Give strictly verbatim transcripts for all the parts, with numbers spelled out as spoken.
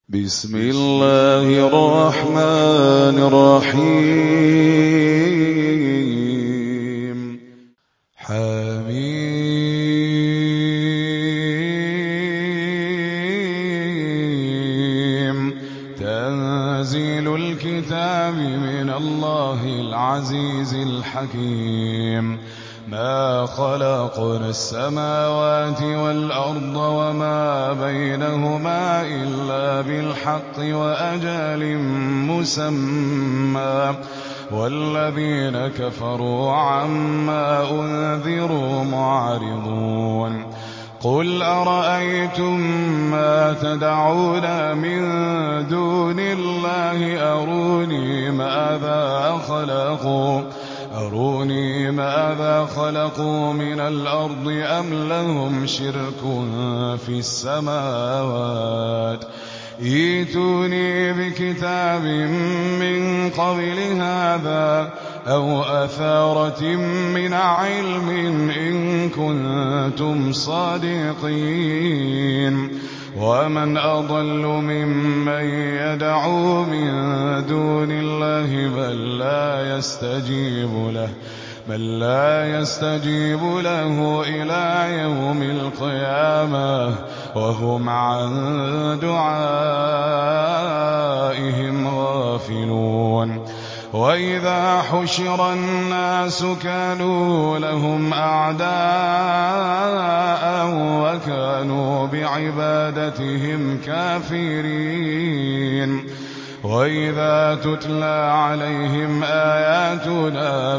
بسم الله الرحمن الرحيم. حميم. تنزيل الكتاب من الله العزيز الحكيم. ما خلقنا السماوات والأرض وما بينهما إلا بالحق وأجل مسمى والذين كفروا عما أنذروا معرضون. قل أرأيتم ما تدعون من دون الله أروني ماذا خلقوا أروني ماذا خلقوا من الأرض أم لهم شرك في السماوات ائتوني بكتاب من قبل هذا أو أثارة من علم إن كنتم صادقين. ومن أضل ممن يدعو من دون الله بل لا يستجيب له بل لا يستجيب له إلى يوم القيامة وهم عن دعائهم غافلون. وإذا حشر الناس كانوا لهم أعداء وكانوا بعبادتهم كافرين. وإذا تتلى عليهم آياتنا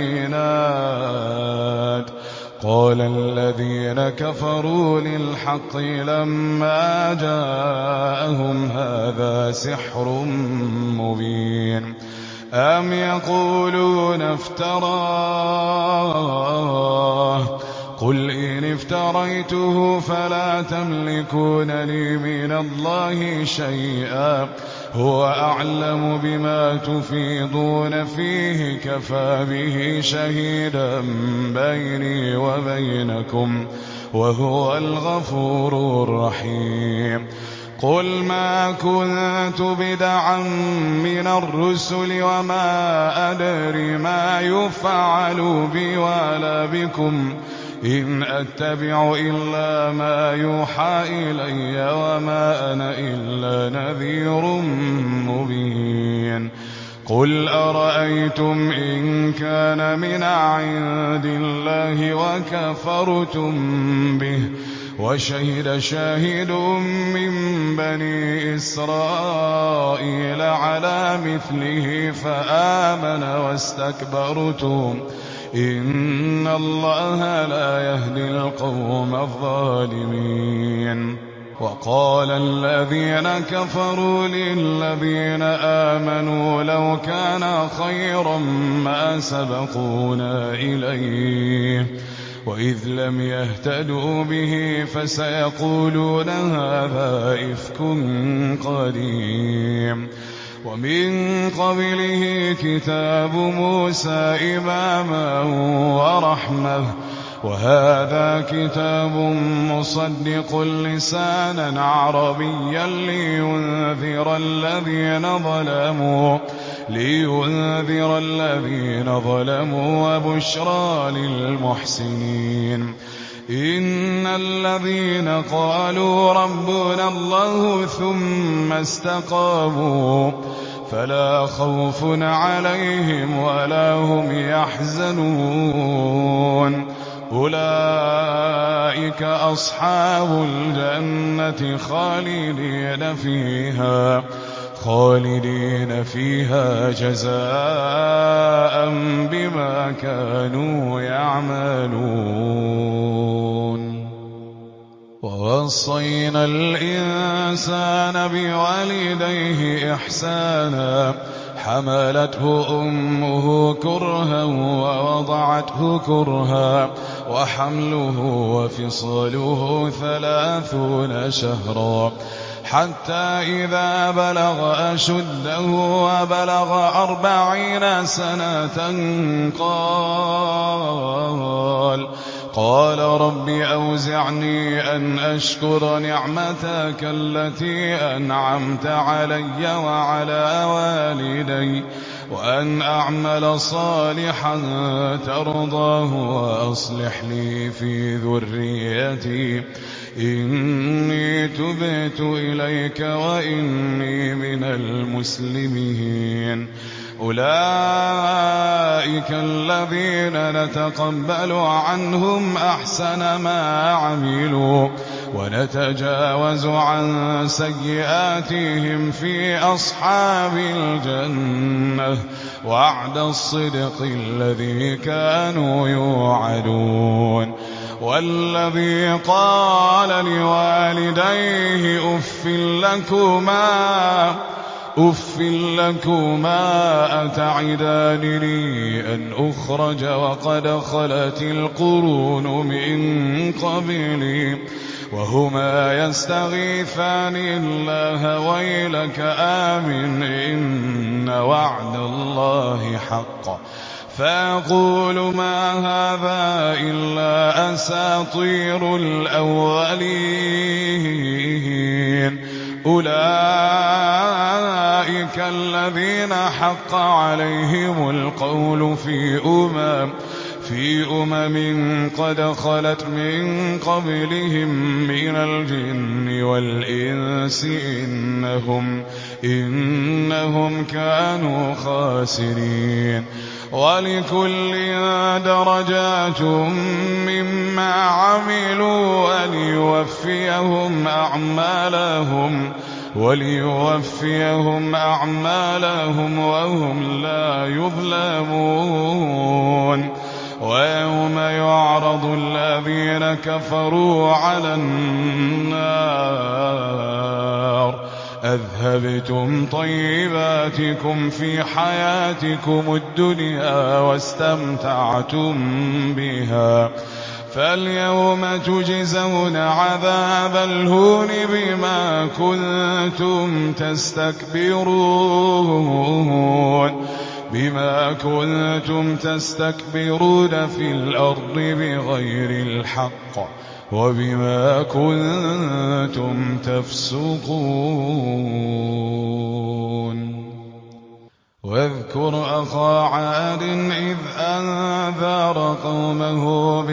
بينات قال الذين كفروا للحق لما جاءهم هذا سحر مبين. أم يقولون افتراه قل إن افتريته فلا تملكون لي من الله شيئا هو أعلم بما تفيضون فيه كفى به شهيدا بيني وبينكم وهو الغفور الرحيم. قل ما كنت بدعا من الرسل وما أدري ما يفعل بي ولا بكم إن أتبع إلا ما يوحى إلي وما أنا إلا نذير مبين. قل أرأيتم إن كان من عند الله وكفرتم به وشهد شاهد من بني إسرائيل على مثله فآمن واستكبرتم إن الله لا يهدي القوم الظالمين. وقال الذين كفروا للذين آمنوا لو كان خيرا ما سبقونا إليه وإذ لم يهتدوا به فسيقولون هذا إفك قديم. ومن قبله كتاب موسى إماما ورحمة وهذا كتاب مصدق لسانا عربيا لينذر الذين ظلموا لينذر الذين ظلموا وبشرى للمحسنين. إن الذين قالوا ربنا الله ثم استقاموا فلا خوف عليهم ولا هم يحزنون أولئك أصحاب الجنة خالدين فيها خالدين فيها جزاء بما كانوا يعملون. ووصينا الإنسان بوالديه إحسانا حملته أمه كرها ووضعته كرها وحمله وفصاله ثلاثون شهرا حتى إذا بلغ أشده وبلغ أربعين سنة قال قال رب أوزعني أن أشكر نعمتك التي أنعمت علي وعلى والدي وأن أعمل صالحا ترضاه وأصلح لي في ذريتي إني تبت إليك وإني من المسلمين. أولئك الذين نتقبل عنهم أحسن ما عملوا ونتجاوز عن سيئاتهم في أصحاب الجنة وعد الصدق الذي كانوا يوعدون. والذي قال لوالديه أف لكما أف لكما أتعدانني أن أخرج وقد خلت القرون من قبلي وهما يستغيثان الله ويلك آمن إن وعد الله حق فأقول ما هذا إلا أساطير الأولين. أولئك الذين حق عليهم القول في أمم في أمم قد خلت من قبلهم من الجن والإنس إنهم, إنهم كانوا خاسرين. ولكل درجات مما عملوا وليوفيهم أعمالهم وليوفيهم أعمالهم وهم لا يظلمون. ويوم يعرض الذين كفروا على النار أذهبتم طيباتكم في حياتكم الدنيا واستمتعتم بها فاليوم تجزون عذاب الهون بما كنتم تستكبرون بما كنتم تستكبرون في الأرض بغير الحق وبما كنتم تفسقون. واذكر أخا عاد إذ أنذر قومه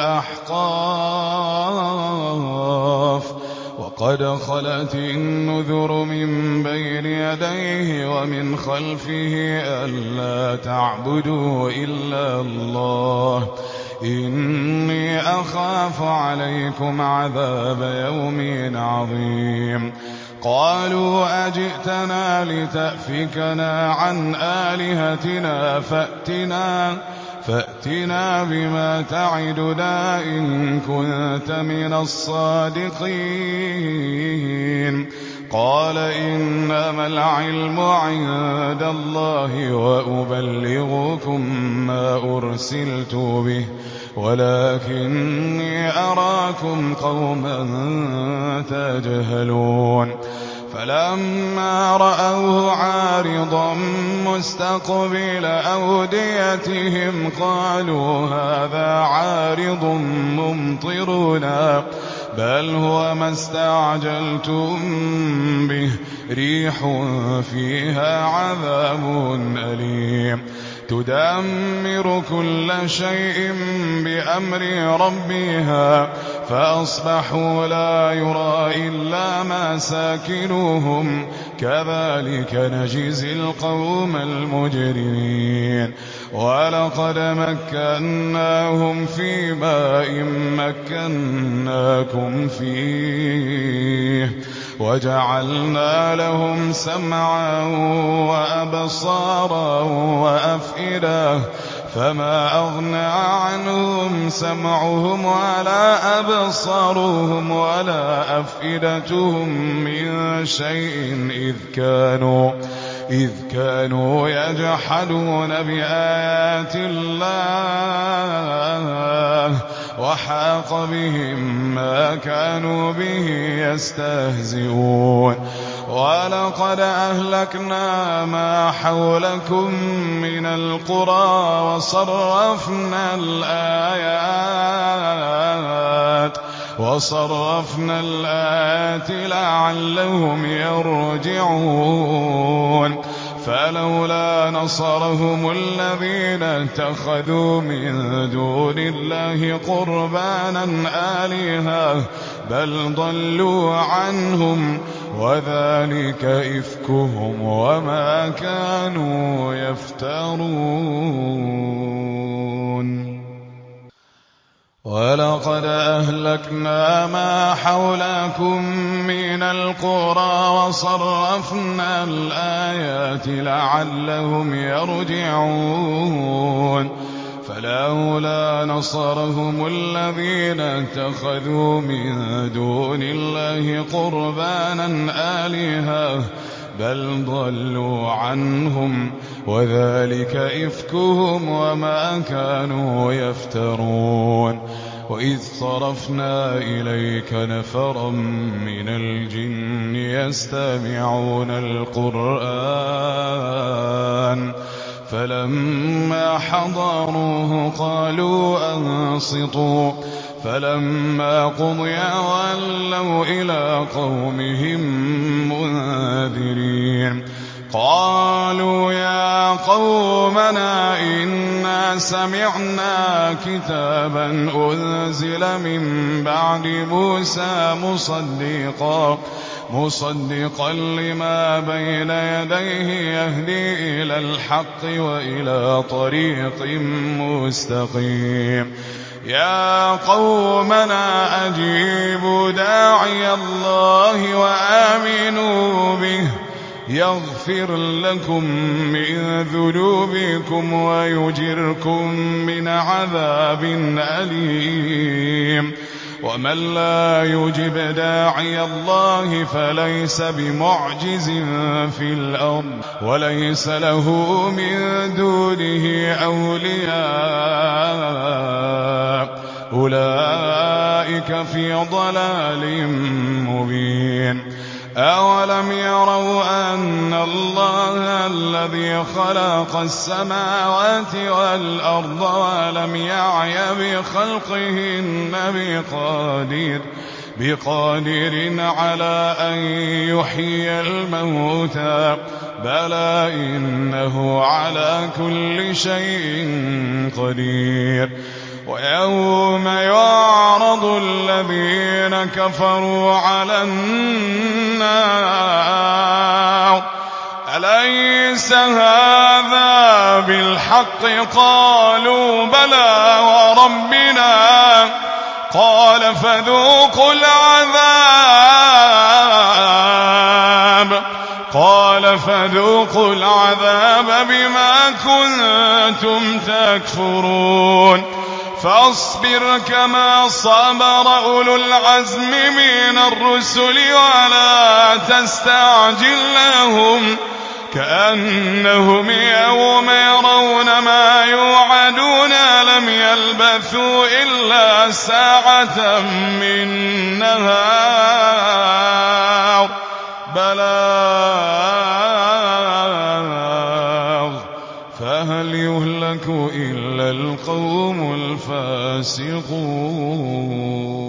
بالأحقاف وقد خلت النذر من بين يديه ومن خلفه ألا تعبدوا إلا الله إني أخاف عليكم عذاب يوم عظيم. قالوا أجئتنا لتأفكنا عن آلهتنا فأتنا, فأتنا بما تعدنا إن كنت من الصادقين. قال إنما العلم عند الله وأبلغكم ما أرسلت به ولكني أراكم قوما تجهلون. فلما رأوه عارضا مستقبل أوديتهم قالوا هذا عارض ممطرنا بل هو ما استعجلتم به ريح فيها عذاب أليم تدمر كل شيء بأمر ربها فأصبحوا لا يرى إلا مساكنهم كذلك نجزي القوم المجرمين. ولقد مكناهم في ماء مكناكم فيه وجعلنا لهم سمعا وأبصارا وأفئدة فما أغنى عنهم سمعهم ولا أبصارهم ولا أفئدتهم من شيء إذ كانوا إذ كانوا يجحدون بآيات الله وحاق بهم ما كانوا به يستهزئون. ولقد أهلكنا ما حولكم من القرى وصرفنا الآيات وصرفنا الآيات لعلهم يرجعون فلولا نصرهم الذين اتخذوا من دون الله قربانا آلهة بل ضلوا عنهم وذلك إفكهم وما كانوا يفترون ولقد أهلكنا ما حولكم من القرى وصرفنا الآيات لعلهم يرجعون فلولا نصرهم الذين اتخذوا من دون الله قربانا آلهة بل ضلوا عنهم وذلك إفكهم وما كانوا يفترون وإذ صرفنا إليك نفرا من الجن يستمعون القرآن فلما حضروه قالوا أنصتوا فلما قضي ولوا إلى قومهم منذرين قالوا يا قومنا إنا سمعنا كتابا أنزل من بعد موسى مصدقا مصدقا لما بين يديه يهدي إلى الحق وإلى طريق مستقيم يا قومنا أجيبوا داعي الله وآمنوا به يغفر لكم من ذنوبكم ويجركم من عذاب أليم ومن لا يجب داعي الله فليس بمعجز في الأرض وليس له من دونه أولياء أولئك في ضلال مبين أولم يروا أن الله الذي خلق السماوات والأرض ولم يعي بخلقهن بقادر بقادر على أن يحيي الموتى بلى إنه على كل شيء قدير ويوم يعرض الذين كفروا على النار أليس هذا بالحق قالوا بلى وربنا قال فذوقوا العذاب قال فذوقوا العذاب بما كنتم تكفرون فاصبر كما صبر أولو العزم من الرسل ولا تستعجل لهم كأنهم يوم يرون ما يوعدون لم يلبثوا إلا ساعة من نهار بلاغ فهل يهلك إلا القوم الفاسقون